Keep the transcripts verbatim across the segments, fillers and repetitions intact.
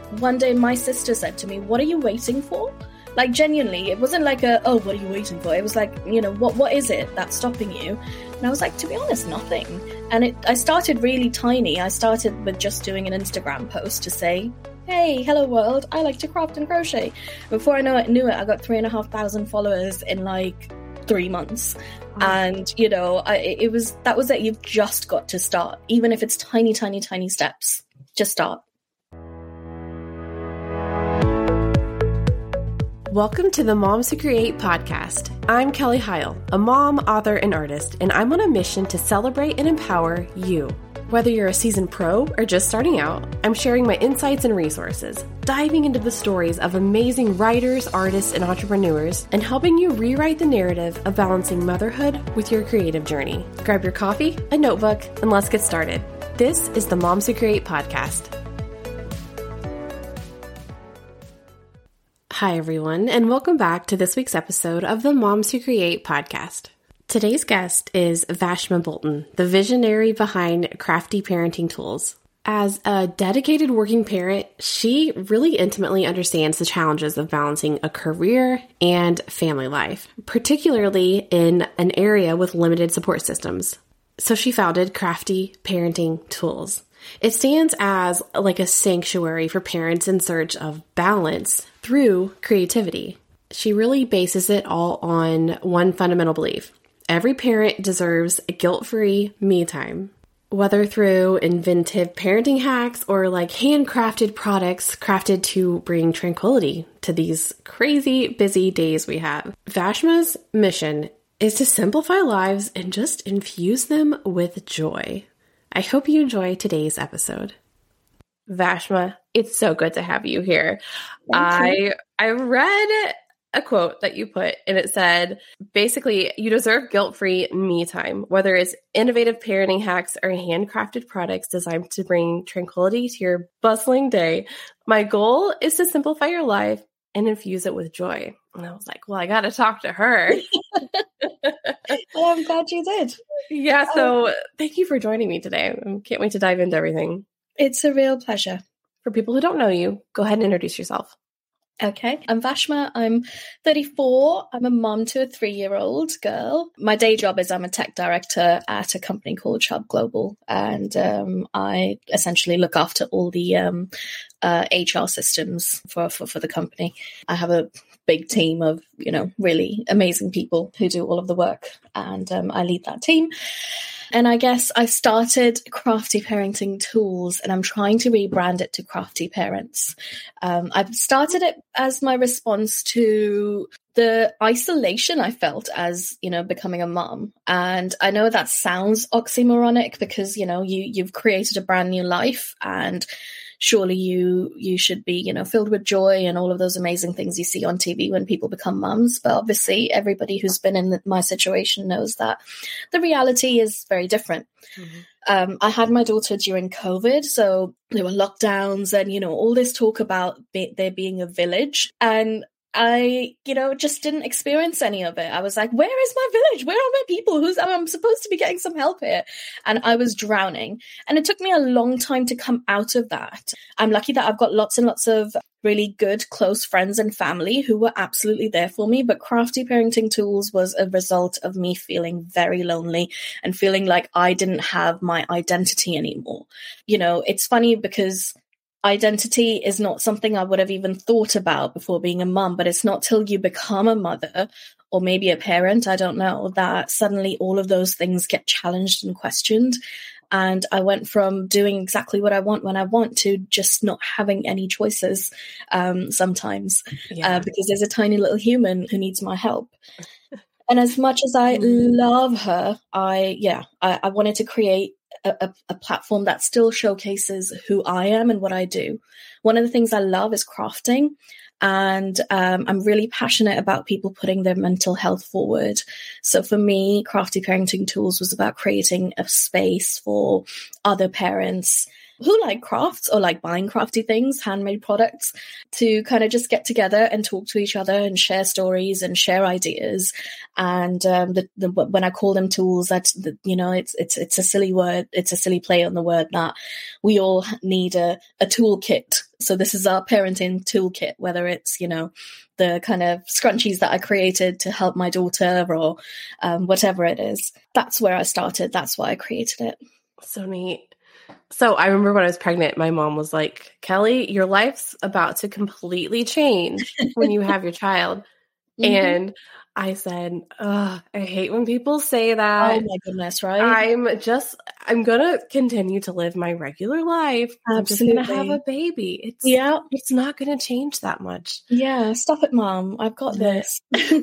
one day my sister said to me, "What are you waiting for?" Like, genuinely, it wasn't like a, "Oh, what are you waiting for?" It was like, you know, what what is it that's stopping you? And I was like, to be honest, nothing. And it, I started really tiny. I started with just doing an Instagram post to say, "Hey, hello world, I like to craft and crochet." Before I know it, knew it, I got three and a half thousand followers in like three months. Wow. And, you know, I, it was, that was it. You've just got to start, even if it's tiny, tiny, tiny steps. Just start. Welcome to the Moms Who Create podcast. I'm Kelly Heil, a mom, author, and artist, and I'm on a mission to celebrate and empower you. Whether you're a seasoned pro or just starting out, I'm sharing my insights and resources, diving into the stories of amazing writers, artists, and entrepreneurs, and helping you rewrite the narrative of balancing motherhood with your creative journey. Grab your coffee, a notebook, and let's get started. This is the Moms Who Create podcast. Hi, everyone, and welcome back to this week's episode of the Moms Who Create podcast. Today's guest is Vashma Bolton, the visionary behind Crafty Parenting Tools. As a dedicated working parent, she really intimately understands the challenges of balancing a career and family life, particularly in an area with limited support systems. So she founded Crafty Parenting Tools. It stands as like a sanctuary for parents in search of balance through creativity. She really bases it all on one fundamental belief. Every parent deserves a guilt-free me time. Whether through inventive parenting hacks or like handcrafted products crafted to bring tranquility to these crazy busy days we have. Vashma's mission is to simplify lives and just infuse them with joy. I hope you enjoy today's episode. Vashma, it's so good to have you here. Thank you. I I read a quote that you put, and it said, basically, you deserve guilt-free me time, whether it's innovative parenting hacks or handcrafted products designed to bring tranquility to your bustling day. My goal is to simplify your life and infuse it with joy. And I was like, well, I got to talk to her. Well, I'm glad you did. Yeah, so um, thank you for joining me today. I can't wait to dive into everything. It's a real pleasure. For people who don't know you, go ahead and introduce yourself. Okay, I'm Vashma. I'm thirty-four. I'm a mom to a three-year-old girl. My day job is I'm a tech director at a company called Chubb Global, and um, I essentially look after all the um, uh, H R systems for, for, for the company. I have a big team of, you know, really amazing people who do all of the work, and um, I lead that team. And I guess I started Crafty Parenting Tools, and I'm trying to rebrand it to Crafty Parents. Um, I've started it as my response to the isolation I felt as, you know, becoming a mom. And I know that sounds oxymoronic because, you know, you, you've created a brand new life, and surely you you should be, you know, filled with joy and all of those amazing things you see on T V when people become mums. But obviously, everybody who's been in my situation knows that the reality is very different. Mm-hmm. Um, I had my daughter during COVID, so there were lockdowns and, you know, all this talk about be- there being a village. And I, you know, just didn't experience any of it. I was like, where is my village? Where are my people? Who's I'm supposed to be getting some help here? And I was drowning. And it took me a long time to come out of that. I'm lucky that I've got lots and lots of really good, close friends and family who were absolutely there for me. But Crafty Parenting Tools was a result of me feeling very lonely and feeling like I didn't have my identity anymore. You know, it's funny because identity is not something I would have even thought about before being a mum, but it's not till you become a mother or maybe a parent, I don't know, that suddenly all of those things get challenged and questioned. And I went from doing exactly what I want when I want to just not having any choices um, sometimes yeah. uh, because there's a tiny little human who needs my help. And as much as I love her, I, yeah, I, I wanted to create A, a platform that still showcases who I am and what I do. One of the things I love is crafting, and um, I'm really passionate about people putting their mental health forward. So for me, Crafty Parenting Tools was about creating a space for other parents who like crafts or like buying crafty things, handmade products, to kind of just get together and talk to each other and share stories and share ideas. And um, the, the, when I call them tools, that's the, you know, it's it's it's a silly word, it's a silly play on the word that we all need a, a toolkit So this is our parenting toolkit, whether it's, you know, the kind of scrunchies that I created to help my daughter or um, whatever it is. That's where I started. That's why I created it. So neat. So I remember when I was pregnant, my mom was like, Kelly, your life's about to completely change when you have your child. Mm-hmm. And I said, oh, I hate when people say that. Oh my goodness, right? I'm just, I'm going to continue to live my regular life. Absolutely. I'm just going to have a baby. It's, yeah. It's not going to change that much. Yeah. Stop it, Mom. I've got this.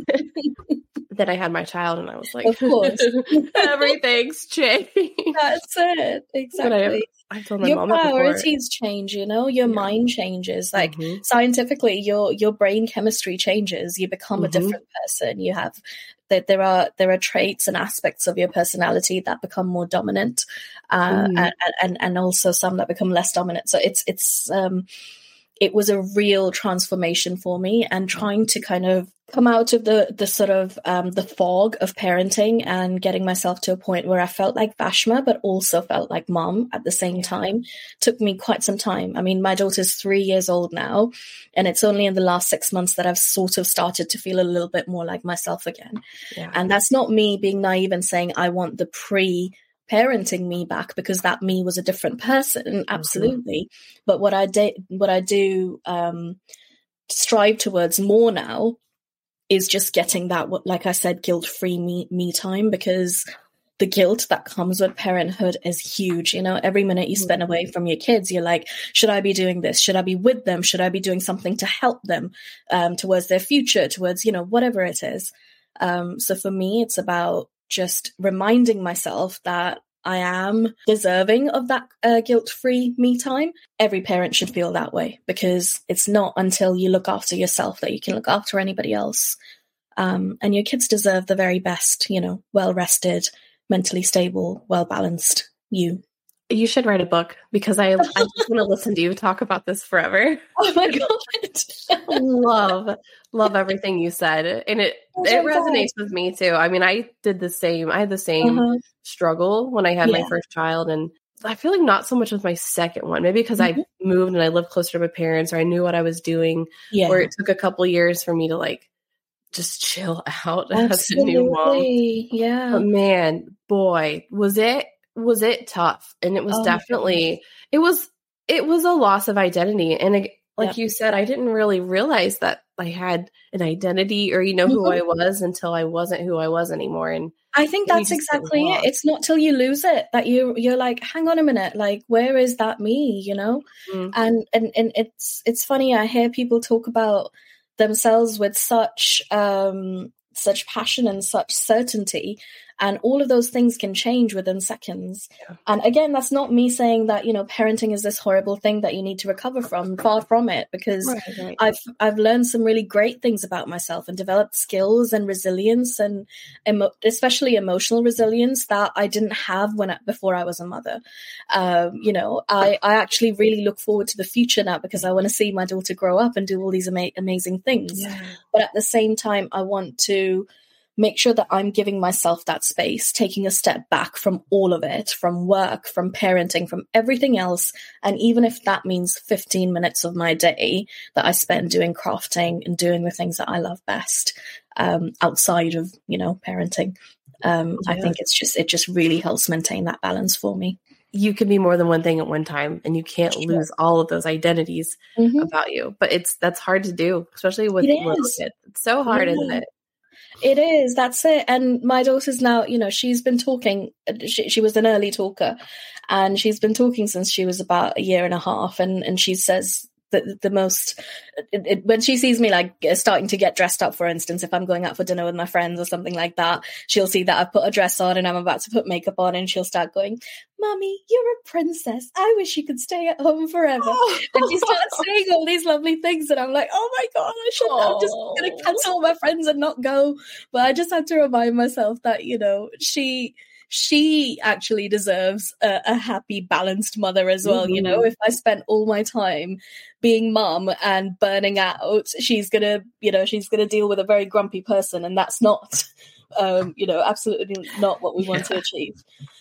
Then I had my child and I was like, of course, everything's changed. That's it. Exactly. I, I told my your mom priorities change, you know, your yeah. mind changes. Like mm-hmm. scientifically, your your brain chemistry changes. You become mm-hmm. a different person. You have that there are there are traits and aspects of your personality that become more dominant, uh, mm-hmm. and, and and also some that become less dominant. So it's it's um, it was a real transformation for me, and trying to kind of come out of the the sort of um, the fog of parenting and getting myself to a point where I felt like Vashma, but also felt like mom at the same yeah. time, took me quite some time. I mean, my daughter's three years old now, and it's only in the last six months that I've sort of started to feel a little bit more like myself again. Yeah. And that's not me being naive and saying I want the pre-parenting me back, because that me was a different person, absolutely. Mm-hmm. But what I did, what I do um, strive towards more now is just getting that, like I said, guilt-free me, me time, because the guilt that comes with parenthood is huge. You know, every minute you spend away from your kids, you're like, should I be doing this? Should I be with them? Should I be doing something to help them um, towards their future, towards, you know, whatever it is. Um, so for me, it's about just reminding myself that I am deserving of that uh, guilt-free me time. Every parent should feel that way, because it's not until you look after yourself that you can look after anybody else. Um, and your kids deserve the very best, you know, well-rested, mentally stable, well-balanced you. You should write a book, because I, I just want to listen to you talk about this forever. Oh my God. love, love everything you said. And it, oh it resonates God. with me too. I mean, I did the same. I had the same uh-huh. struggle when I had yeah. my first child. And I feel like not so much with my second one, maybe because mm-hmm. I moved and I lived closer to my parents, or I knew what I was doing, yeah. or it took a couple years for me to like just chill out Absolutely. as a new mom. Yeah. But man, boy, was it, was it tough. And it was oh definitely, it was, it was a loss of identity. And it, like yep. you said, I didn't really realize that I had an identity, or, you know, who mm-hmm. I was, until I wasn't who I was anymore. And I think that's exactly it. It's not till you lose it that you, you're like, hang on a minute, like, where is that me, you know? Mm-hmm. And, and, and it's, it's funny. I hear people talk about themselves with such, um, such passion and such certainty, and all of those things can change within seconds. Yeah. And again, that's not me saying that, you know, parenting is this horrible thing that you need to recover from. Far from it, because right, right. I've I've learned some really great things about myself and developed skills and resilience, and emo- especially emotional resilience that I didn't have when I, before I was a mother. Um, you know, I, I actually really look forward to the future now, because I want to see my daughter grow up and do all these ama- amazing things. Yeah. But at the same time, I want to make sure that I'm giving myself that space, taking a step back from all of it, from work, from parenting, from everything else. And even if that means fifteen minutes of my day that I spend doing crafting and doing the things that I love best, um, outside of, you know, parenting, um, yeah. I think it's just, it just really helps maintain that balance for me. You can be more than one thing at one time, and you can't sure. lose all of those identities mm-hmm. about you. But it's, that's hard to do, especially with little kids. It's so hard, yeah. isn't it? It is. That's it. And my daughter's now, you know, she's been talking. She, she was an early talker, and she's been talking since she was about a year and a half. And, and she says the, the most, it, it, when she sees me like starting to get dressed up, for instance, if I'm going out for dinner with my friends or something like that, she'll see that I've put a dress on and I'm about to put makeup on, and she'll start going, "Mommy, you're a princess. I wish you could stay at home forever." Oh. And she starts saying all these lovely things, and I'm like, oh my God, I should, oh. I'm just going to cancel all my friends and not go. But I just had to remind myself that, you know, she... she actually deserves a, a happy, balanced mother as well. Mm-hmm. You know, if I spent all my time being mom and burning out, she's going to, you know, she's going to deal with a very grumpy person. And that's not, um, you know, absolutely not what we want yeah. to achieve.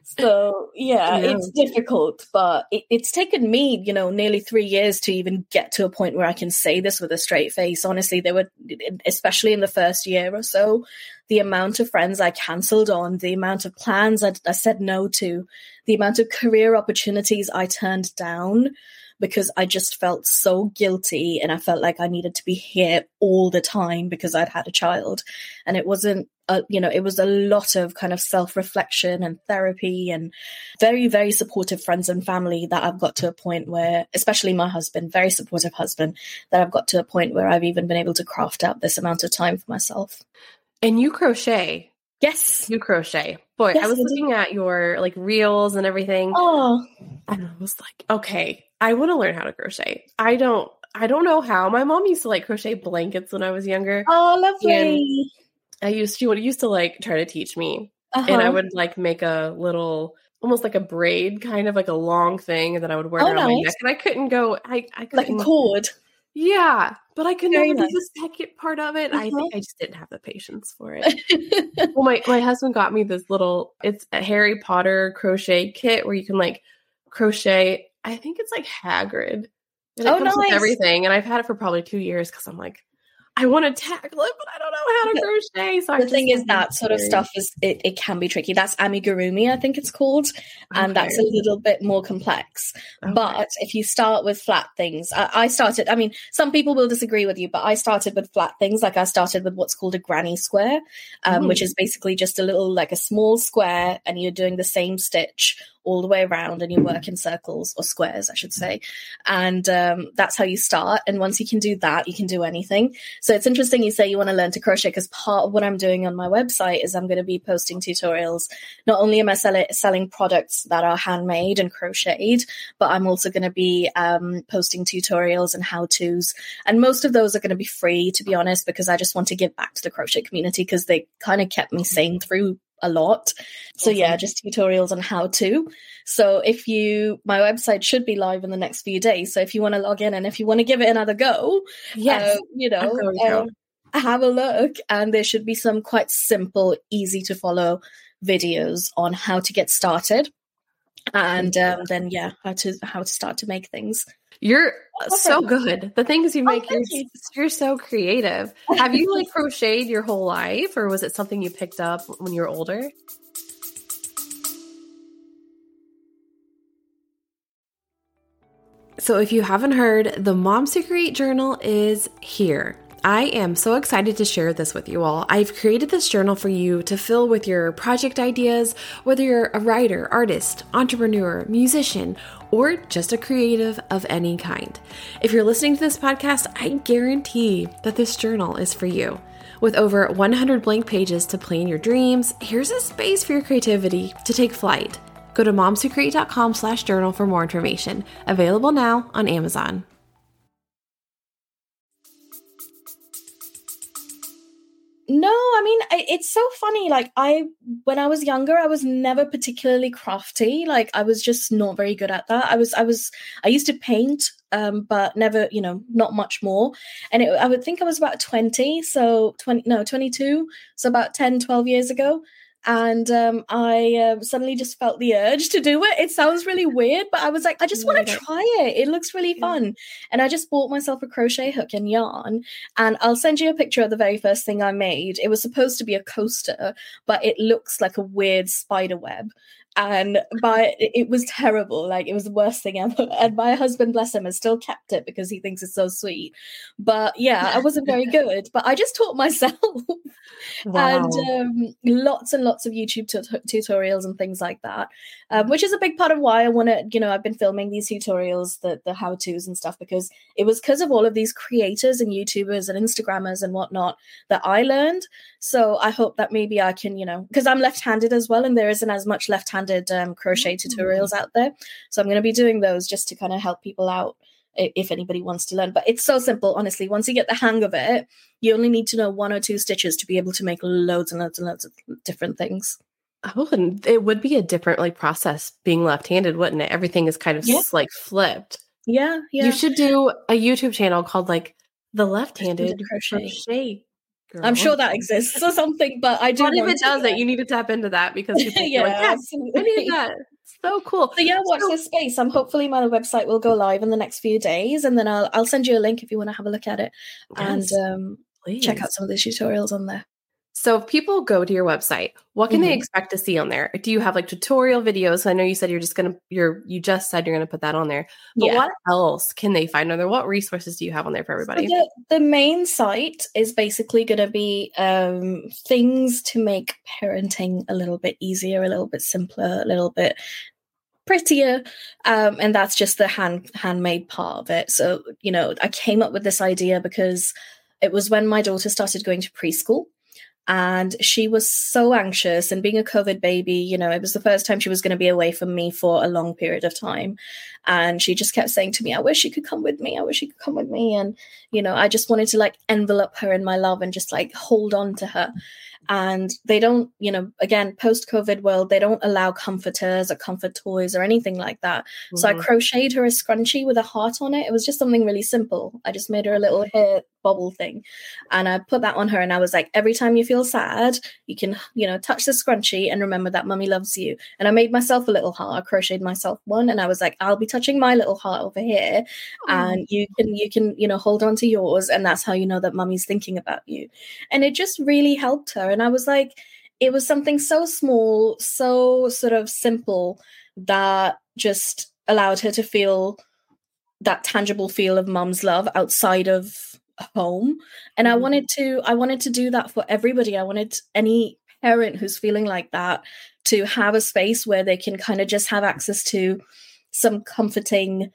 So yeah, Yeah. it's difficult, but it, it's taken me, you know, nearly three years to even get to a point where I can say this with a straight face. Honestly, there were, especially in the first year or so, the amount of friends I cancelled on, the amount of plans I, I said no to, the amount of career opportunities I turned down because I just felt so guilty and I felt like I needed to be here all the time because I'd had a child. And it wasn't, uh, you know, it was a lot of kind of self-reflection and therapy and very, very supportive friends and family that I've got to a point where, especially my husband, very supportive husband, that I've got to a point where I've even been able to craft out this amount of time for myself. And you crochet. Yes. You crochet. Boy, Yes, I was I looking at your like reels and everything. Oh. And I was like, okay, I want to learn how to crochet. I don't, I don't know how. My mom used to like crochet blankets when I was younger. Oh, lovely. And I used, she would used to like try to teach me. Uh-huh. And I would like make a little, almost like a braid, kind of like a long thing, and then I would wear it Oh, around nice. my neck. And I couldn't go, I, I Like couldn't. a cord. Yeah, but I could Very never nice. do the second part of it. Uh-huh. I think I just didn't have the patience for it. Well, my, my husband got me this little, it's a Harry Potter crochet kit where you can like crochet, I think it's like Hagrid. And it Oh, comes with nice. everything. And I've had it for probably two years because I'm like, I want to tackle it, but I don't know how to crochet. So I The just thing is, haven't that sort of learned. stuff is it, it can be tricky. That's amigurumi, I think it's called, and Okay. that's a little bit more complex. Okay. But if you start with flat things, I, I started. I mean, some people will disagree with you, but I started with flat things. Like I started with what's called a granny square, um, Mm. which is basically just a little, like a small square, and you're doing the same stitch all the way around, and you work in circles or squares, I should say. And um, that's how you start. And once you can do that, you can do anything. So it's interesting you say you want to learn to crochet, because part of what I'm doing on my website is I'm going to be posting tutorials. Not only am I sell- selling products that are handmade and crocheted, but I'm also going to be um, posting tutorials and how-tos. And most of those are going to be free, to be honest, because I just want to give back to the crochet community, because they kind of kept me sane through a lot. So yeah, just tutorials on how to. So if you, my website should be live in the next few days. So if you want to log in and if you want to give it another go, Yes, uh, you I'm know, going to. um, have a look, and there should be some quite simple, easy to follow videos on how to get started. And um, then yeah, how to how to start to make things. You're Oh, so thanks. good. The things you Oh, make, you're, thank you. you're so creative. Have you like crocheted your whole life, or was it something you picked up when you were older? So if you haven't heard, the Moms Who Create Journal is here. I am so excited to share this with you all. I've created this journal for you to fill with your project ideas, whether you're a writer, artist, entrepreneur, musician, or just a creative of any kind. If you're listening to this podcast, I guarantee that this journal is for you. With over one hundred blank pages to plan your dreams, here's a space for your creativity to take flight. Go to momswhocreate.com slash journal for more information. Available now on Amazon. No, I mean, I- it's so funny. Like I, when I was younger, I was never particularly crafty. Like I was just not very good at that. I was, I was, I used to paint, um, but never, you know, not much more. And it, I would think I was about twenty. So twenty, no, twenty-two. So about ten, twelve years ago. And um, I uh, suddenly just felt the urge to do it. It sounds really weird, but I was like, I just want to try it. It looks really Yeah. fun. And I just bought myself a crochet hook and yarn. And I'll send you a picture of the very first thing I made. It was supposed to be a coaster, but it looks like a weird spider web. And by it was terrible. Like it was the worst thing ever. And my husband, bless him, has still kept it because he thinks it's so sweet. But yeah, I wasn't very good. But I just taught myself. Wow. And um, lots and lots of YouTube tut- tutorials and things like that, um, which is a big part of why I want to, you know, I've been filming these tutorials, the the how-tos and stuff, because it was because of all of these creators and YouTubers and Instagrammers and whatnot that I learned. So I hope that maybe I can, you know, because I'm left-handed as well, and there isn't as much left-handed um, crochet tutorials out there. So I'm going to be doing those just to kind of help people out if anybody wants to learn. But it's so simple, honestly. Once you get the hang of it, you only need to know one or two stitches to be able to make loads and loads and loads of different things. Oh, and it would be a different like process being left-handed, wouldn't it? Everything is kind of Yeah. s- like flipped. Yeah, yeah. You should do a YouTube channel called like the left-handed Left-handed crochet. crochet Girl. I'm sure that exists or something, but I do. What if want it does to, it? You need to tap into that because people yeah, like, yes, absolutely. I need that. So cool. So yeah, watch so, this space. I'm hopefully my website will go live in the next few days, and then I'll I'll send you a link if you want to have a look at it yes, and um, please. check out some of the tutorials on there. So if people go to your website, what can mm-hmm. they expect to see on there? Do you have like tutorial videos? I know you said you're just going to, you're, you just said you're going to put that on there, but yeah. what else can they find on there? What resources do you have on there for everybody? So the, the main site is basically going to be um, things to make parenting a little bit easier, a little bit simpler, a little bit prettier. Um, and that's just the hand handmade part of it. So, you know, I came up with this idea because it was when my daughter started going to preschool. And she was so anxious, and being a COVID baby, you know, it was the first time she was going to be away from me for a long period of time. And she just kept saying to me, I wish she could come with me. I wish she could come with me. And, you know, I just wanted to like envelop her in my love and just like hold on to her. And they don't, you know, again, post-COVID world, they don't allow comforters or comfort toys or anything like that. Mm-hmm. So I crocheted her a scrunchie with a heart on it. It was just something really simple. I just made her a little hair bobble thing. And I put that on her. And I was like, every time you feel sad, you can, you know, touch the scrunchie and remember that mummy loves you. And I made myself a little heart. I crocheted myself one. And I was like, I'll be touching my little heart over here. Oh. And you can, you can, you know, hold on to yours. And that's how you know that mummy's thinking about you. And it just really helped her. And I was like, it was something so small, so sort of simple that just allowed her to feel that tangible feel of mum's love outside of home. And I wanted to, I wanted to do that for everybody. I wanted any parent who's feeling like that to have a space where they can kind of just have access to some comforting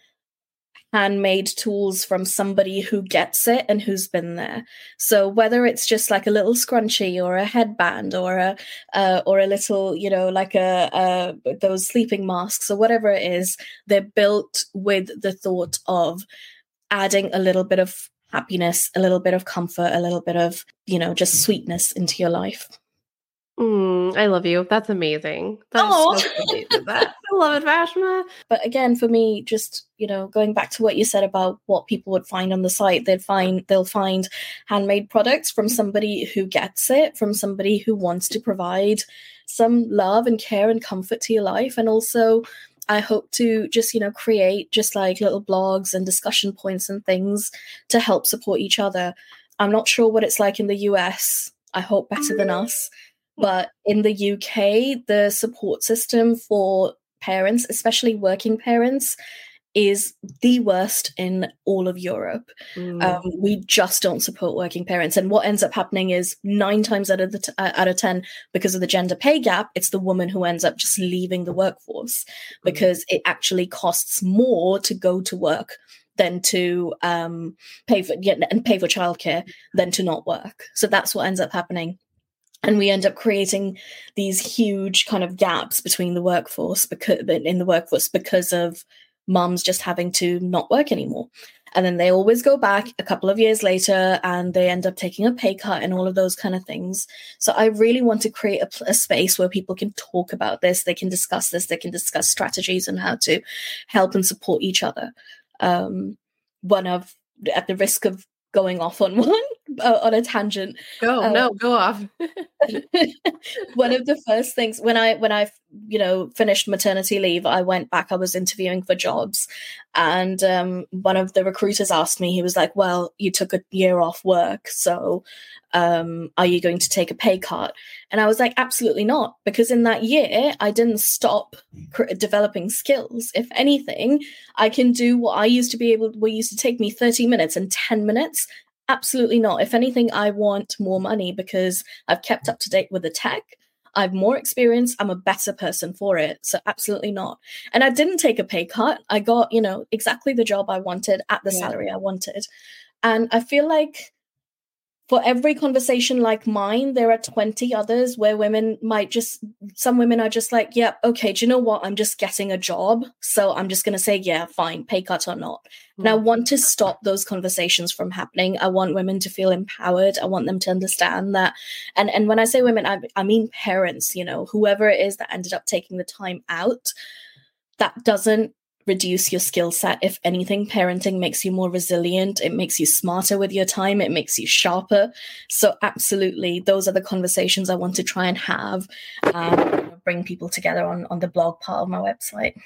handmade tools from somebody who gets it and who's been there. So whether it's just like a little scrunchie or a headband or a uh, or a little, you know, like a, a those sleeping masks or whatever it is, they're built with the thought of adding a little bit of happiness, a little bit of comfort, a little bit of, you know, just sweetness into your life. Mm, I love you. That's amazing. That's oh, so amazing. That. I love it, Vashma. But again, for me, just, you know, going back to what you said about what people would find on the site, they'd find they'll find handmade products from somebody who gets it, from somebody who wants to provide some love and care and comfort to your life. And also, I hope to just, you know, create just like little blogs and discussion points and things to help support each other. I'm not sure what it's like in the U S. I hope better than us. But in the U K, the support system for parents, especially working parents, is the worst in all of Europe. Mm. Um, we just don't support working parents. And what ends up happening is nine times out of the t- uh, out of ten, because of the gender pay gap, it's the woman who ends up just leaving the workforce because mm. it actually costs more to go to work than to um, pay for yeah, and pay for childcare than to not work. So that's what ends up happening. And we end up creating these huge kind of gaps between the workforce because in the workforce because of mums just having to not work anymore. And then they always go back a couple of years later and they end up taking a pay cut and all of those kind of things. So I really want to create a, a space where people can talk about this. They can discuss this. They can discuss strategies and how to help and support each other. Um, one of, at the risk of going off on one, uh, on a tangent. Go, um, no, go off. One of the first things when I, when I, you know, finished maternity leave, I went back, I was interviewing for jobs. And um, one of the recruiters asked me, he was like, well, you took a year off work. So um, are you going to take a pay cut? And I was like, absolutely not. Because in that year, I didn't stop cr- developing skills. If anything, I can do what I used to be able, what used to take me thirty minutes and ten minutes. Absolutely not. If anything, I want more money because I've kept up to date with the tech. I have more experience. I'm a better person for it. So absolutely not. And I didn't take a pay cut. I got, you know, exactly the job I wanted at the yeah. salary I wanted. And I feel like for every conversation like mine, there are twenty others where women might just, some women are just like, yeah, okay, do you know what? I'm just getting a job. So I'm just going to say, yeah, fine, pay cut or not. Mm-hmm. And I want to stop those conversations from happening. I want women to feel empowered. I want them to understand that. And, and when I say women, I, I mean parents, you know, whoever it is that ended up taking the time out, that doesn't reduce your skill set. If anything, parenting makes you more resilient. It makes you smarter with your time. It makes you sharper. So absolutely, those are the conversations I want to try and have, um, you know, bring people together on, on the blog part of my website.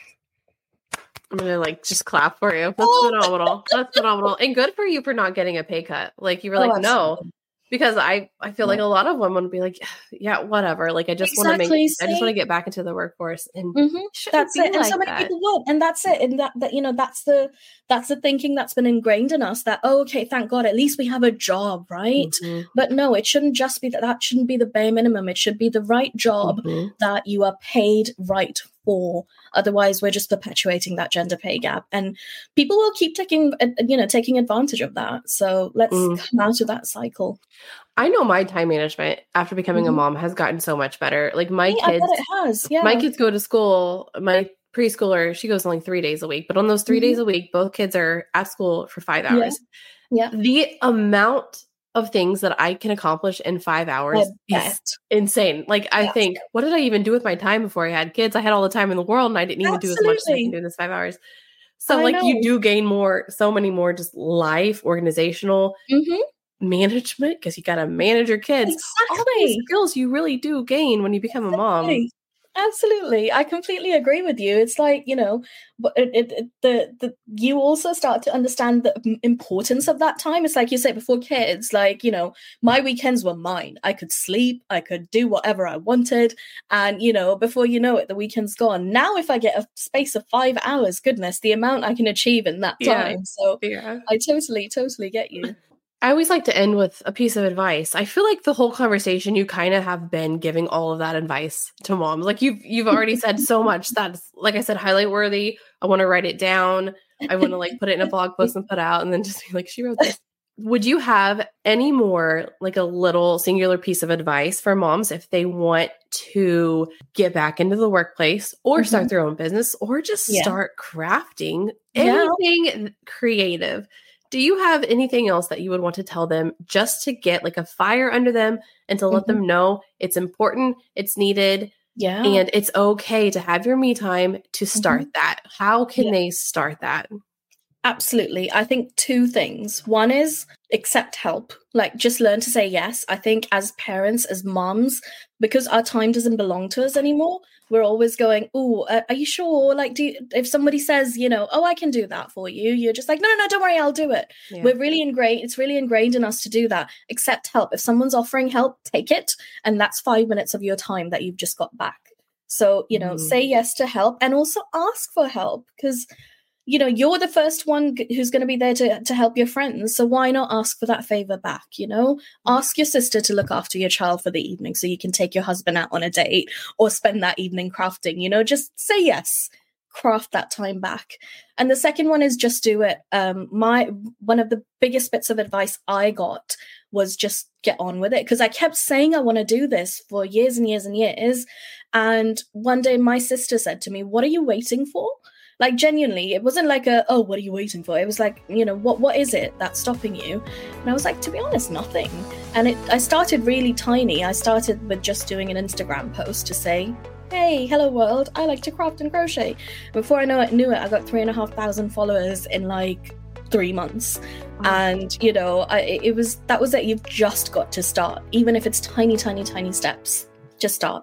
I'm going to like just clap for you. That's oh. phenomenal. That's phenomenal. And good for you for not getting a pay cut. Like you were like, oh, no, because I, I feel no. like a lot of women would be like, yeah, whatever. Like I just exactly. want to make, I just want to get back into the workforce. And mm-hmm. that's it. And like so many that. people would. And that's it. And that, that, you know, that's the, that's the thinking that's been ingrained in us that, oh, okay, thank God, at least we have a job, right? Mm-hmm. But no, it shouldn't just be that. That shouldn't be the bare minimum. It should be the right job mm-hmm. that you are paid right for. Otherwise, we're just perpetuating that gender pay gap, and people will keep taking, you know, taking advantage of that. So let's mm. come out of that cycle. I know my time management after becoming mm-hmm. a mom has gotten so much better. Like my yeah, kids, I bet it has. Yeah, my kids go to school. My preschooler, she goes only three days a week, but on those three mm-hmm. days a week, both kids are at school for five hours. Yeah, yeah. The amount of things that I can accomplish in five hours is insane. Like I yes. think, what did I even do with my time before I had kids? I had all the time in the world and I didn't even Absolutely. do as much as I can do in this five hours. So I like know. you do gain more, so many more just life, organizational mm-hmm. management, because you got to manage your kids. Exactly. All these skills you really do gain when you become exactly. a mom. Absolutely. I completely agree with you. It's like, you know, but it, it, it, the, the, you also start to understand the importance of that time. It's like you said before kids, like, you know, my weekends were mine. I could sleep, I could do whatever I wanted. And, you know, before you know it, the weekend's gone. Now, if I get a space of five hours, goodness, the amount I can achieve in that time. Yeah. So yeah. I totally, totally get you. I always like to end with a piece of advice. I feel like the whole conversation, you kind of have been giving all of that advice to moms. Like you've, you've already said so much that's, like I said, highlight worthy. I want to write it down. I want to like put it in a blog post and put out and then just be like, she wrote this. Would you have any more, like a little singular piece of advice for moms if they want to get back into the workplace or mm-hmm. start their own business or just yeah. start crafting anything yeah. creative? Do you have anything else that you would want to tell them just to get like a fire under them and to let mm-hmm. them know it's important, it's needed, yeah, and it's okay to have your me time to start mm-hmm. that? How can yeah. they start that? Absolutely. I think two things. One is accept help. Like just learn to say yes. I think as parents, as moms, because our time doesn't belong to us anymore, we're always going, oh, uh, are you sure? Like, do you, if somebody says, you know, oh, I can do that for you, you're just like, no, no, no, don't worry, I'll do it. Yeah. We're really ingrained. It's really ingrained in us to do that. Accept help. If someone's offering help, take it. And that's five minutes of your time that you've just got back. So, you know, mm. say yes to help and also ask for help because, you know, you're the first one who's going to be there to, to help your friends. So why not ask for that favor back? You know, ask your sister to look after your child for the evening so you can take your husband out on a date or spend that evening crafting, you know, just say yes, craft that time back. And the second one is just do it. Um, my, one of the biggest bits of advice I got was just get on with it. Cause I kept saying, I want to do this for years and years and years. And one day my sister said to me, what are you waiting for? Like, genuinely, it wasn't like a, oh, what are you waiting for? It was like, you know, what what is it that's stopping you? And I was like, to be honest, nothing. And it, I started really tiny. I started with just doing an Instagram post to say, hey, hello world, I like to craft and crochet. Before I know it, knew it, I got three and a half thousand followers in like three months. Wow. And, you know, I, it was, that was it. You've just got to start. Even if it's tiny, tiny, tiny steps, just start.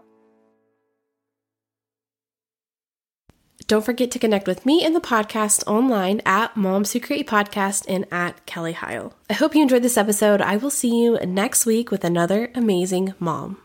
Don't forget to connect with me and the podcast online at Moms Who Create Podcast and at Kelly Heil. I hope you enjoyed this episode. I will see you next week with another amazing mom.